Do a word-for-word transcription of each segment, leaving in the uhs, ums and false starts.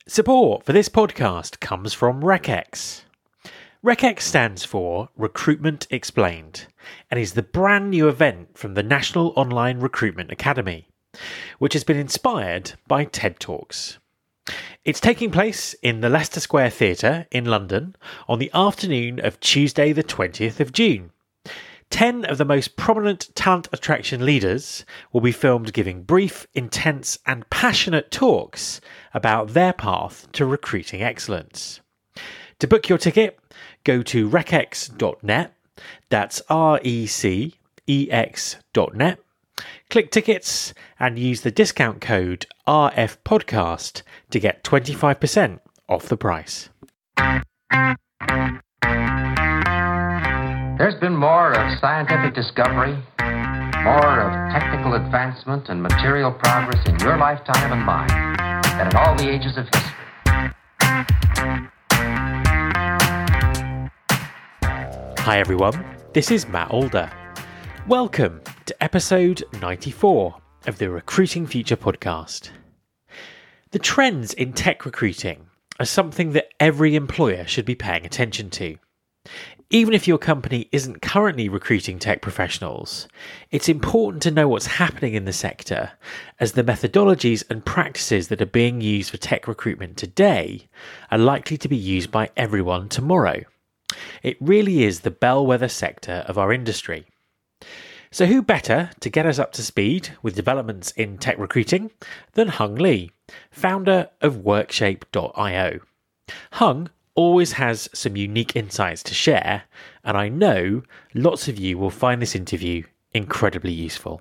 Support for this podcast comes from RecX. RecX stands for Recruitment Explained and is the brand new event from the National Online Recruitment Academy, which has been inspired by TED Talks. It's taking place in the Leicester Square Theatre in London on the afternoon of Tuesday the twentieth of June. Ten of the most prominent talent attraction leaders will be filmed giving brief, intense and passionate talks about their path to recruiting excellence. To book your ticket, go to recex dot net, that's R E C E X dot net, click tickets and use the discount code R F podcast to get twenty-five percent off the price. There's been more of scientific discovery, more of technical advancement and material progress in your lifetime and mine than in all the ages of history. Hi everyone, this is Matt Alder. Welcome to episode ninety-four of the Recruiting Future podcast. The trends in tech recruiting are something that every employer should be paying attention to. Even if your company isn't currently recruiting tech professionals, it's important to know what's happening in the sector, as the methodologies and practices that are being used for tech recruitment today are likely to be used by everyone tomorrow. It really is the bellwether sector of our industry. So who better to get us up to speed with developments in tech recruiting than Hung Lee, founder of Workshape dot io. Hung always has some unique insights to share, and I know lots of you will find this interview incredibly useful.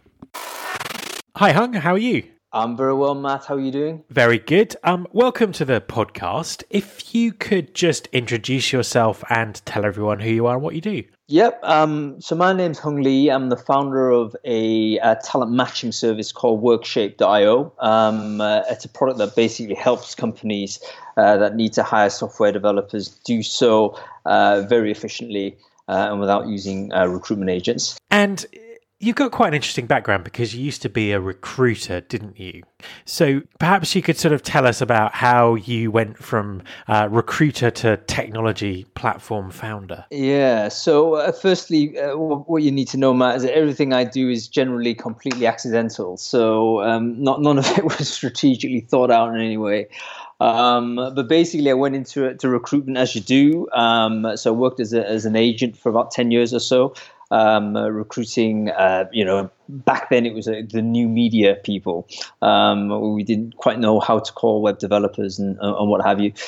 Hi Hung, how are you? I'm very well, Matt. How are you doing? Very good. Um, welcome to the podcast. If you could just introduce yourself and tell everyone who you are and what you do. Yep. Um, so my name's Hung Lee. I'm the founder of a, a talent matching service called Workshape dot io. Um, uh, it's a product that basically helps companies uh, that need to hire software developers do so uh, very efficiently uh, and without using uh, recruitment agents. And you've got quite an interesting background because you used to be a recruiter, didn't you? So perhaps you could sort of tell us about how you went from uh, recruiter to technology platform founder. Yeah. So uh, firstly, uh, what you need to know, Matt, is that everything I do is generally completely accidental. So um, not none of it was strategically thought out in any way. Um, but basically, I went into to recruitment as you do. Um, so I worked as a, as an agent for about ten years or so. Um, uh, recruiting, uh, you know, back then it was uh, the new media people. Um, we didn't quite know how to call web developers and, uh, and what have you.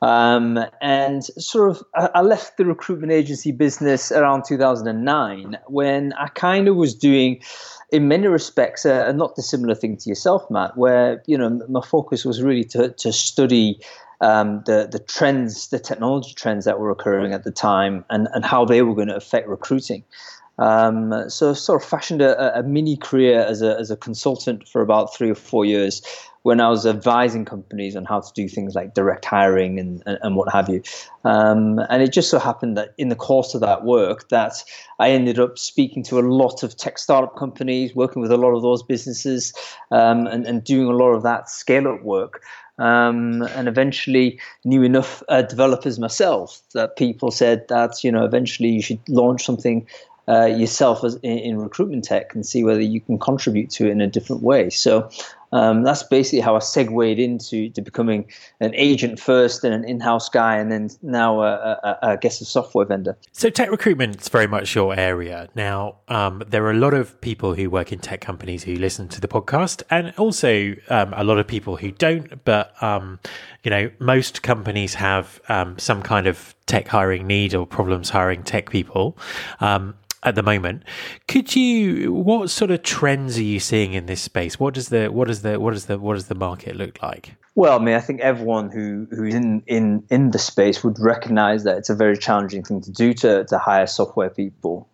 Um, and sort of, I, I left the recruitment agency business around two thousand nine when I kind of was doing, in many respects, a, a not dissimilar thing to yourself, Matt, where, you know, my focus was really to, to study Um, the the trends, the technology trends that were occurring at the time, and, and how they were going to affect recruiting. Um, so I sort of fashioned a, a mini career as a as a consultant for about three or four years, when I was advising companies on how to do things like direct hiring and, and, and what have you. Um, and it just so happened that in the course of that work, that I ended up speaking to a lot of tech startup companies, working with a lot of those businesses, um, and, and doing a lot of that scale-up work. Um, and eventually knew enough uh, developers myself that people said that, you know, eventually you should launch something uh, yourself as in, in recruitment tech and see whether you can contribute to it in a different way. So um, that's basically how I segued into to becoming an agent first and an in-house guy, and then now uh, uh, I guess a software vendor. So tech recruitment is very much your area. Now, um, there are a lot of people who work in tech companies who listen to the podcast, and also um, a lot of people who don't. But, um, you know, most companies have um, some kind of tech hiring need or problems hiring tech people. Um, at the moment, could you? What sort of trends are you seeing in this space? What does the what does the what does the what does the market look like? Well, I mean, I think everyone who who's in in in the space would recognize that it's a very challenging thing to do to to hire software people.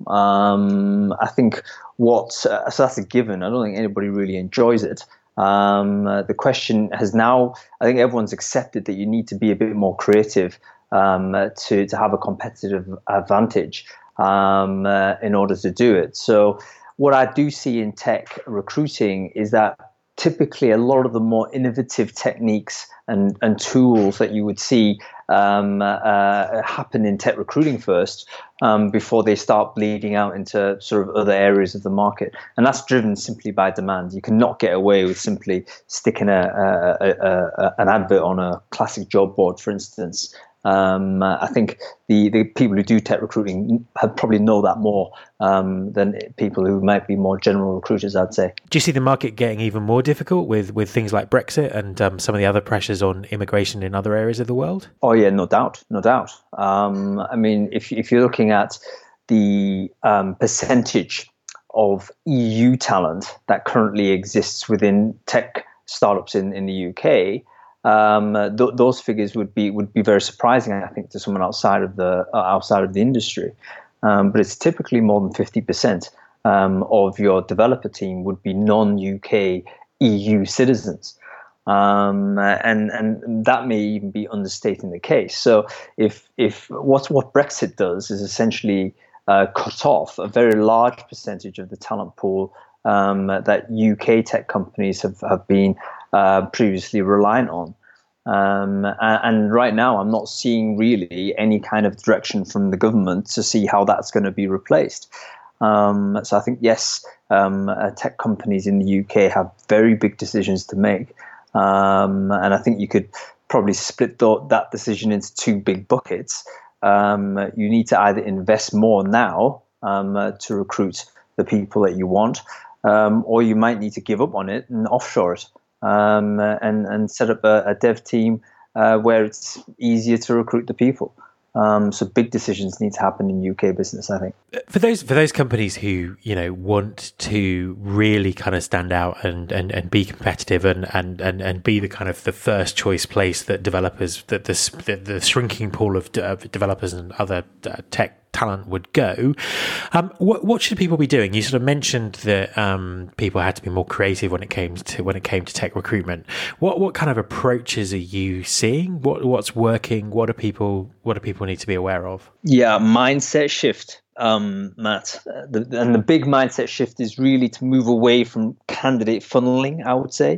Um, I think what uh, so that's a given. I don't think anybody really enjoys it. Um, uh, the question has now, I think everyone's accepted that you need to be a bit more creative um, uh, to to have a competitive advantage. Um, uh, in order to do it. So what I do see in tech recruiting is that typically a lot of the more innovative techniques and, and tools that you would see um, uh, happen in tech recruiting first um, before they start bleeding out into sort of other areas of the market. And that's driven simply by demand. You cannot get away with simply sticking a, a, a, a, an advert on a classic job board, for instance. Um, I think the, the people who do tech recruiting have probably know that more um, than people who might be more general recruiters, I'd say. Do you see the market getting even more difficult with, with things like Brexit and um, some of the other pressures on immigration in other areas of the world? Oh yeah, no doubt, no doubt. Um, I mean, if if you're looking at the um, percentage of E U talent that currently exists within tech startups in, in the U K, Um, th- those figures would be would be very surprising, I think, to someone outside of the uh, outside of the industry. Um, but it's typically more than fifty percent um, of your developer team would be non-U K E U citizens, um, and and that may even be understating the case. So if if what's what Brexit does is essentially uh, cut off a very large percentage of the talent pool um, that U K tech companies have have been Uh, previously reliant on. Um, and, and right now, I'm not seeing really any kind of direction from the government to see how that's going to be replaced. Um, so I think, yes, um, uh, tech companies in the U K have very big decisions to make. Um, and I think you could probably split th- that decision into two big buckets. Um, you need to either invest more now um, uh, to recruit the people that you want, um, or you might need to give up on it and offshore it. Um, and, and set up a, a dev team uh, where it's easier to recruit the people. Um, so big decisions need to happen in U K business, I think. For those for those companies who, you know, want to really kind of stand out and, and, and be competitive and, and, and, and be the kind of the first choice place that developers, that the, the, the shrinking pool of de- developers and other uh, tech talent would go. Um, what what should people be doing? You sort of mentioned that um, people had to be more creative when it came to when it came to tech recruitment. What what kind of approaches are you seeing? What what's working? What do people what do people need to be aware of? Yeah, mindset shift, um, Matt. Uh, the, and the big mindset shift is really to move away from candidate funneling, I would say.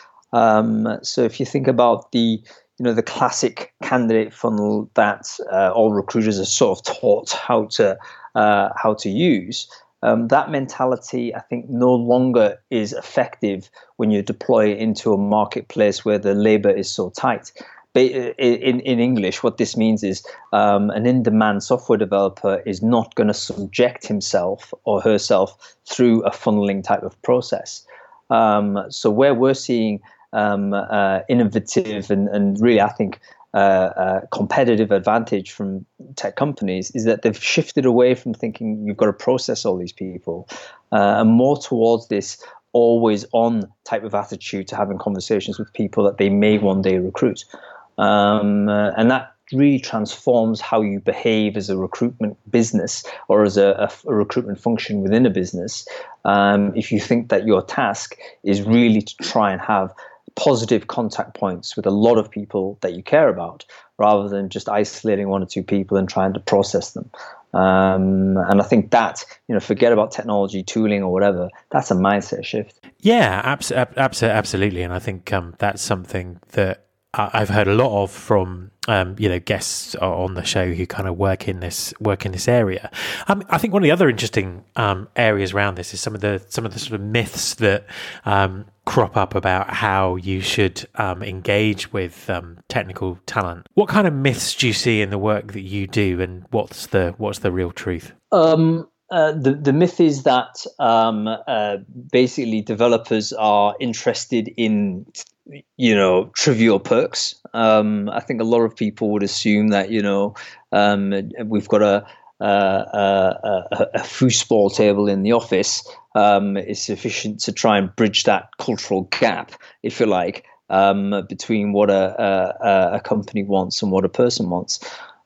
Um, so if you think about the you know, the classic candidate funnel that uh, all recruiters are sort of taught how to uh, how to use. Um, that mentality, I think, no longer is effective when you deploy it into a marketplace where the labor is so tight. But in, in English, what this means is um, an in-demand software developer is not going to subject himself or herself through a funneling type of process. Um, so where we're seeing Um, uh, innovative and, and really, I think, uh, uh, competitive advantage from tech companies is that they've shifted away from thinking you've got to process all these people uh, and more towards this always on type of attitude to having conversations with people that they may one day recruit. Um, uh, and that really transforms how you behave as a recruitment business or as a, a, a recruitment function within a business. Um, if you think that your task is really to try and have positive contact points with a lot of people that you care about, rather than just isolating one or two people and trying to process them. Um, and I think that, you know, forget about technology, tooling or whatever, that's a mindset shift. Yeah, abs- abs- absolutely. And I think um, that's something that I've heard a lot of from um, you know guests on the show who kind of work in this work in this area. Um, I think one of the other interesting um, areas around this is some of the some of the sort of myths that um, crop up about how you should um, engage with um, technical talent. What kind of myths do you see in the work that you do, and what's the what's the real truth? Um, uh, the the myth is that um, uh, basically developers are interested in, you know, trivial perks. Um, I think a lot of people would assume that, you know, um, we've got a a, a, a foosball table in the office um, is sufficient to try and bridge that cultural gap, if you like, um, between what a, a, a company wants and what a person wants.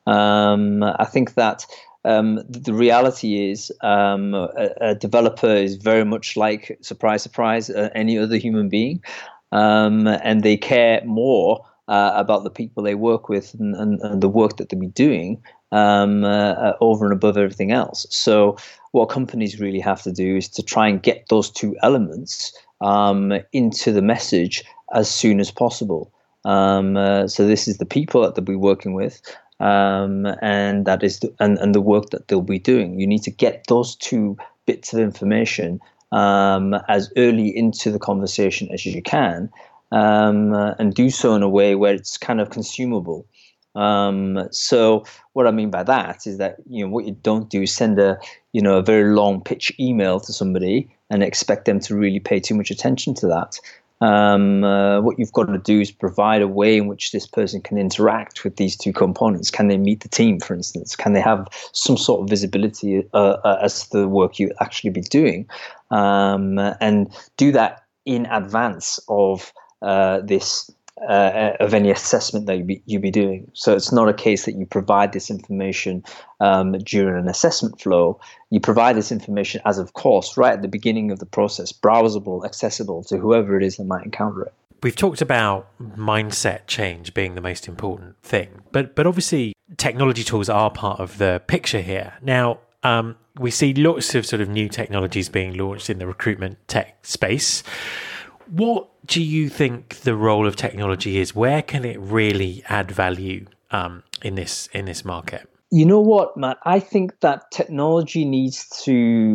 Um, I think that Um, the reality is um, a, a developer is very much like, surprise, surprise, uh, any other human being. Um, and they care more uh, about the people they work with and, and, and the work that they'll be doing um, uh, uh, over and above everything else. So what companies really have to do is to try and get those two elements um, into the message as soon as possible. Um, uh, so this is the people that they'll be working with, um, and that is the, and, and the work that they'll be doing. You need to get those two bits of information um, as early into the conversation as you can, um, uh, and do so in a way where it's kind of consumable. Um, so what I mean by that is that, you know, what you don't do is send a, you know, a very long pitch email to somebody and expect them to really pay too much attention to that. Um, uh, what you've got to do is provide a way in which this person can interact with these two components. Can they meet the team, for instance? Can they have some sort of visibility uh, uh, as to the work you actually be doing? Um, and do that in advance of uh, this Uh, of any assessment that you be, you be doing. So it's not a case that you provide this information um, during an assessment flow. You provide this information as, of course, right at the beginning of the process, browsable, accessible to whoever it is that might encounter it. We've talked about mindset change being the most important thing, but but obviously technology tools are part of the picture here. Now, um, we see lots of sort of new technologies being launched in the recruitment tech space. What do you think the role of technology is? Where can it really add value um, in this in this market? You know what, Matt? I think that technology needs to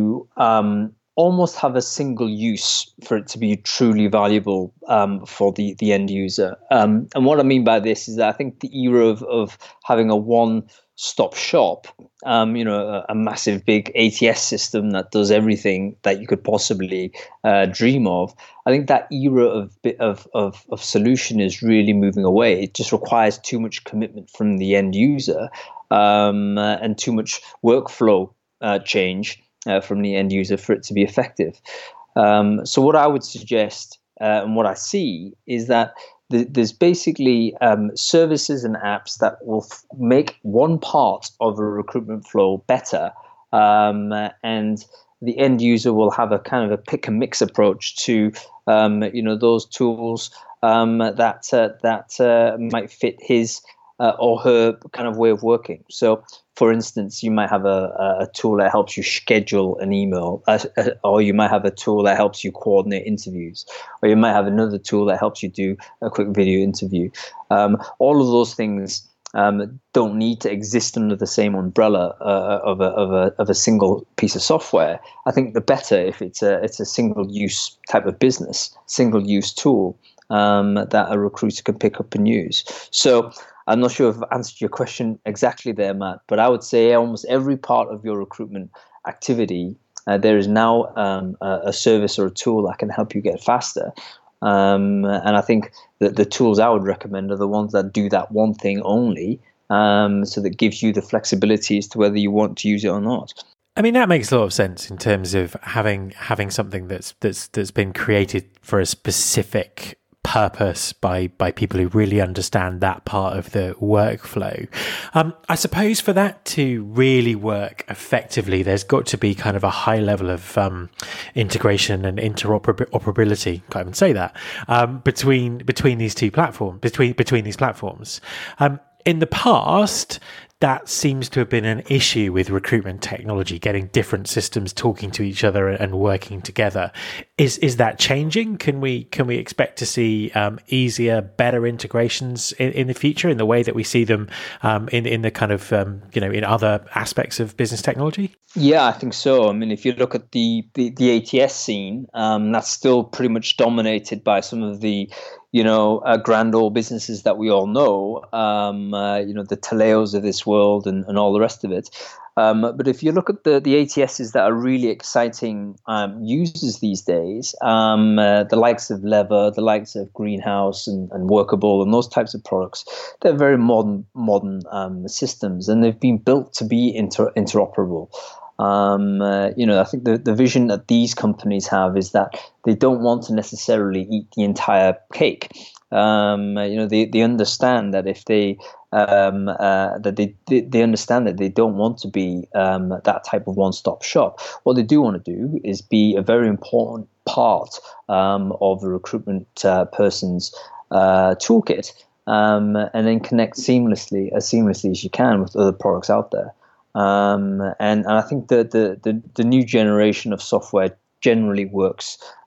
um, almost have a single use for it to be truly valuable um, for the, the end user. Um, and what I mean by this is that I think the era of, of having a one-stop shop, um, you know, a, a massive big A T S system that does everything that you could possibly uh, dream of, I think that era of, of of of solution is really moving away. It just requires too much commitment from the end user um, uh, and too much workflow uh, change uh, from the end user for it to be effective. Um, so what I would suggest uh, and what I see is that th- there's basically um, services and apps that will f- make one part of a recruitment flow better, um, and the end user will have a kind of a pick and mix approach to um, you know those tools um, that uh, that uh, might fit his uh, or her kind of way of working. So, for instance, you might have a, a tool that helps you schedule an email, uh, or you might have a tool that helps you coordinate interviews, or you might have another tool that helps you do a quick video interview. Um, all of those things um, don't need to exist under the same umbrella uh, of a of a of a single piece of software. I think the better if it's a it's a single use type of business, single use tool um, that a recruiter can pick up and use. So. I'm not sure if I've answered your question exactly there, Matt, but I would say almost every part of your recruitment activity, uh, there is now um, a, a service or a tool that can help you get faster. Um, and I think that the tools I would recommend are the ones that do that one thing only, um, so that gives you the flexibility as to whether you want to use it or not. I mean, that makes a lot of sense in terms of having having something that's that's that's been created for a specific purpose by by people who really understand that part of the workflow. Um, I suppose for that to really work effectively, there's got to be kind of a high level of um, integration and interoperability. Can't even say that um, between between these two platforms. Between between these platforms. Um, in the past, that seems to have been an issue with recruitment technology, getting different systems talking to each other and working together. Is is that changing? Can we can we expect to see um, easier, better integrations in, in the future in the way that we see them um, in in the kind of um, you know in other aspects of business technology? Yeah, I think so. I mean, if you look at the the, the A T S scene, um, that's still pretty much dominated by some of the you know, uh, grand old businesses that we all know, um, uh, you know, the Taleos of this world and, and all the rest of it. Um, but if you look at the, the A T Ss that are really exciting um, users these days, um, uh, the likes of Lever, the likes of Greenhouse and, and Workable and those types of products, they're very modern modern um, systems, and they've been built to be inter- interoperable. Um, uh, you know, I think the, the vision that these companies have is that they don't want to necessarily eat the entire cake. Um, you know, they, they understand that if they um, uh, that they, they they understand that they don't want to be um, that type of one-stop shop. What they do want to do is be a very important part um, of the recruitment uh, person's uh, toolkit, um, and then connect seamlessly as seamlessly as you can with other products out there. Um, and, and I think that the, the, the new generation of software generally works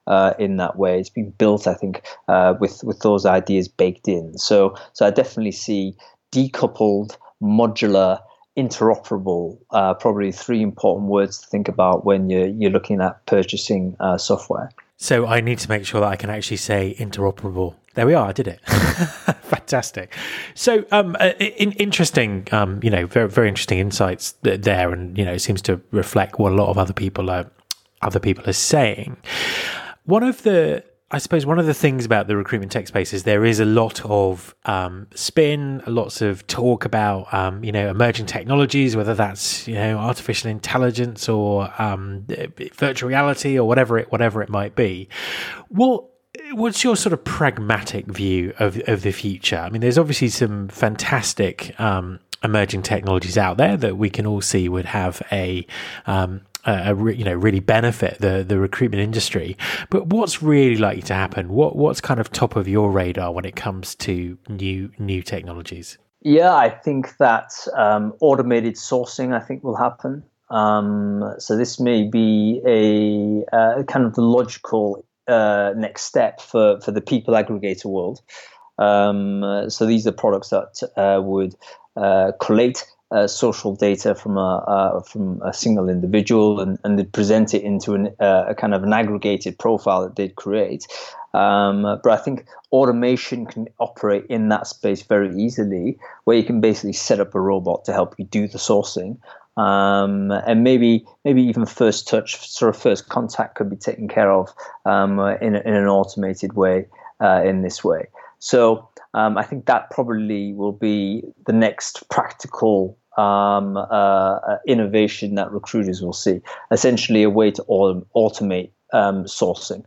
uh, in that way. It's been built, I think, uh, with with those ideas baked in. So so I definitely see decoupled, modular, interoperable, uh, probably three important words to think about when you're you're looking at purchasing uh, software. So I need to make sure that I can actually say interoperable. There we are. I did it. Fantastic. So um, uh, in, interesting, um, you know, very very interesting insights there, and you know, it seems to reflect what a lot of other people are other people are saying. One of the I suppose one of the things about the recruitment tech space is there is a lot of um, spin, lots of talk about, um, you know, emerging technologies, whether that's, you know, artificial intelligence or um, virtual reality or whatever it whatever it might be. What what's your sort of pragmatic view of of the future? I mean, there's obviously some fantastic um, emerging technologies out there that we can all see would have a um, Uh, you know, really benefit the the recruitment industry. But what's really likely to happen? What what's kind of top of your radar when it comes to new new technologies? Yeah, I think that um, automated sourcing, I think, will happen. Um, so this may be a uh, kind of the logical uh, next step for for the people aggregator world. Um, so these are products that uh, would uh, collate Uh, social data from a uh, from a single individual and, and they'd present it into an, uh, a kind of an aggregated profile that they'd create. Um, but I think automation can operate in that space very easily, where you can basically set up a robot to help you do the sourcing. Um, and maybe maybe even first touch, sort of first contact could be taken care of um, in, in an automated way uh, in this way. So Um, I think that probably will be the next practical um, uh, innovation that recruiters will see. Essentially, a way to autom- automate um, sourcing.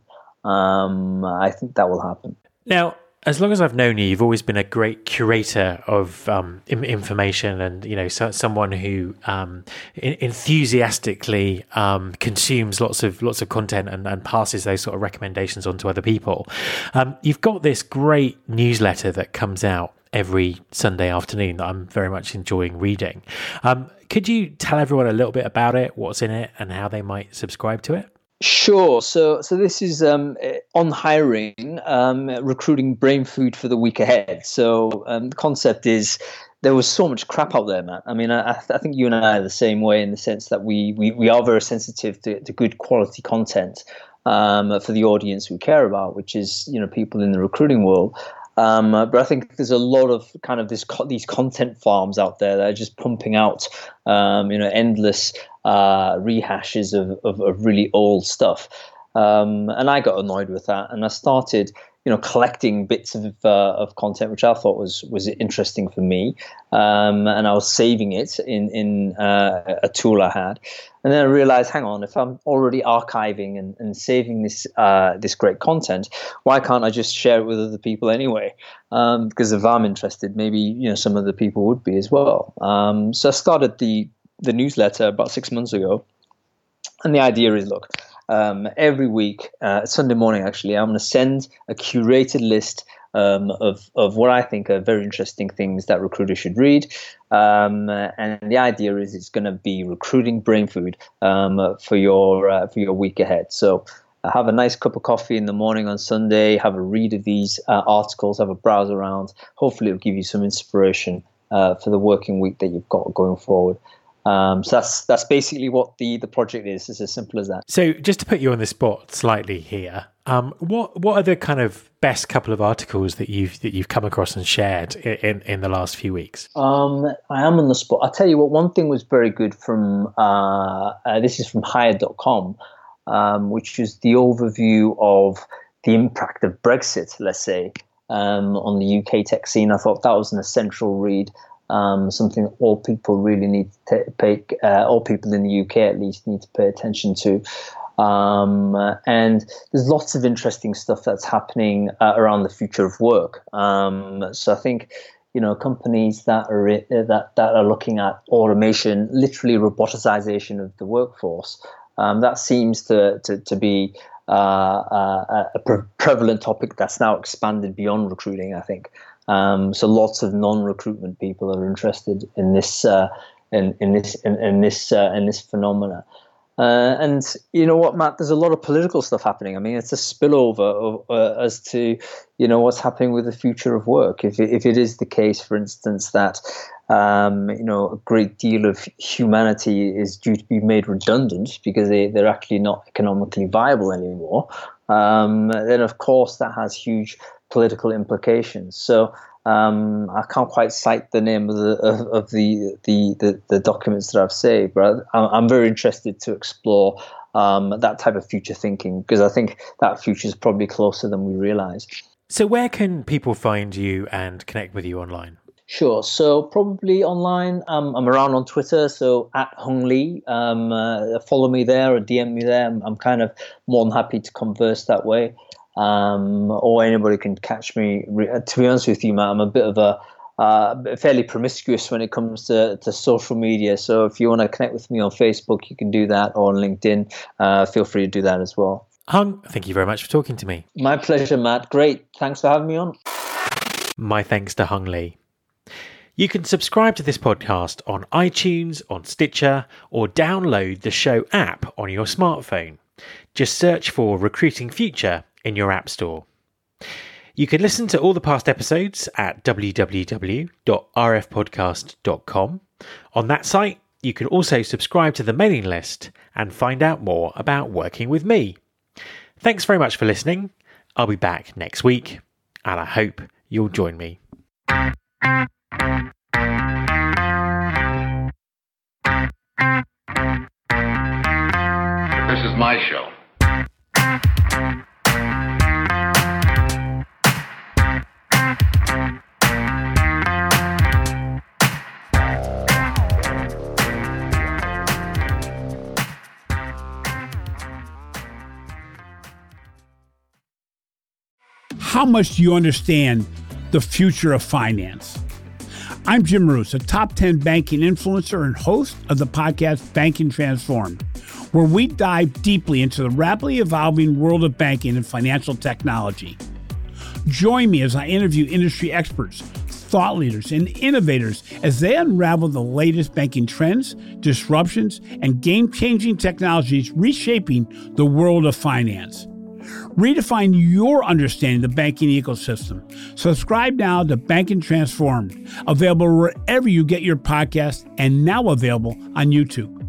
Um, I think that will happen. Now, as long as I've known you, you've always been a great curator of um, information, and you know, so, someone who um, enthusiastically um, consumes lots of lots of content and, and passes those sort of recommendations on to other people. Um, you've got this great newsletter that comes out every Sunday afternoon that I'm very much enjoying reading. Um, could you tell everyone a little bit about it, what's in it, and how they might subscribe to it? Sure. So, so this is um, on hiring, um, recruiting brain food for the week ahead. So um, the concept is there was so much crap out there, Matt. I mean, I, I think you and I are the same way in the sense that we we, we are very sensitive to, to good quality content um, for the audience we care about, which is, you know, people in the recruiting world. Um, but I think there's a lot of kind of this these content farms out there that are just pumping out, um, you know, endless uh, rehashes of, of, of really old stuff. Um, and I got annoyed with that, and I started, you know, collecting bits of uh, of content which I thought was was interesting for me, um, and I was saving it in in uh, a tool I had. And then I realized, hang on, if I'm already archiving and, and saving this uh, this great content, why can't I just share it with other people anyway? Um, because if I'm interested, maybe, you know, some other people would be as well. Um, so I started the the newsletter about six months ago, and the idea is, look, um, every week, uh, Sunday morning actually, I'm going to send a curated list Um, of of what I think are very interesting things that recruiters should read, um, and the idea is it's going to be recruiting brain food um, for your uh, for your week ahead. So uh, have a nice cup of coffee in the morning on Sunday, have a read of these uh, articles, have a browse around. Hopefully, it'll give you some inspiration uh, for the working week that you've got going forward. Um, so that's that's basically what the, the project is. It's as simple as that. So just to put you on the spot slightly here, um, what what are the kind of best couple of articles that you've that you've come across and shared in, in the last few weeks? Um, I am on the spot. I'll tell you what, one thing was very good from, uh, uh, this is from hired dot com, um, which is the overview of the impact of Brexit, let's say, um, on the U K tech scene. I thought that was an essential read. Um, something that all people really need to pay, uh, all people in the U K at least need to pay attention to. Um, and there's lots of interesting stuff that's happening uh, around the future of work. Um, so I think, you know, companies that are uh, that that are looking at automation, literally roboticization of the workforce, um, that seems to to, to be uh, uh, a pre- prevalent topic that's now expanded beyond recruiting, I think. Um, so lots of non-recruitment people are interested in this, uh, in, in this, in, in this, uh, in this phenomena. Uh, and you know what, Matt? There's a lot of political stuff happening. I mean, it's a spillover of, uh, as to you know what's happening with the future of work. If it, if it is the case, for instance, that um, you know a great deal of humanity is due to be made redundant because they they're actually not economically viable anymore, um, then of course that has huge political implications. So. Um, I can't quite cite the name of the of, of the, the the the documents that I've saved, but I'm, I'm very interested to explore um, that type of future thinking because I think that future is probably closer than we realize. So where can people find you and connect with you online? Sure. So probably online. Um, I'm around on Twitter, so at Hung Lee. Um, uh, follow me there or D M me there. I'm, I'm kind of more than happy to converse that way. Um, or anybody can catch me. To be honest with you, Matt, I'm a bit of a uh, fairly promiscuous when it comes to, to social media. So if you want to connect with me on Facebook, you can do that, or on LinkedIn. Uh, feel free to do that as well. Hung, thank you very much for talking to me. My pleasure, Matt. Great. Thanks for having me on. My thanks to Hung Lee. You can subscribe to this podcast on iTunes, on Stitcher, or download the show app on your smartphone. Just search for Recruiting Future in your app store. You can listen to all the past episodes at w w w dot r f podcast dot com. On that site, you can also subscribe to the mailing list and find out more about working with me. Thanks very much for listening. I'll be back next week, and I hope you'll join me. This is my show. How much do you understand the future of finance? I'm Jim Roos, a top ten banking influencer and host of the podcast Banking Transformed, where we dive deeply into the rapidly evolving world of banking and financial technology. Join me as I interview industry experts, thought leaders, and innovators as they unravel the latest banking trends, disruptions, and game-changing technologies reshaping the world of finance. Redefine your understanding of the banking ecosystem. Subscribe now to Banking Transformed, available wherever you get your podcasts and now available on YouTube.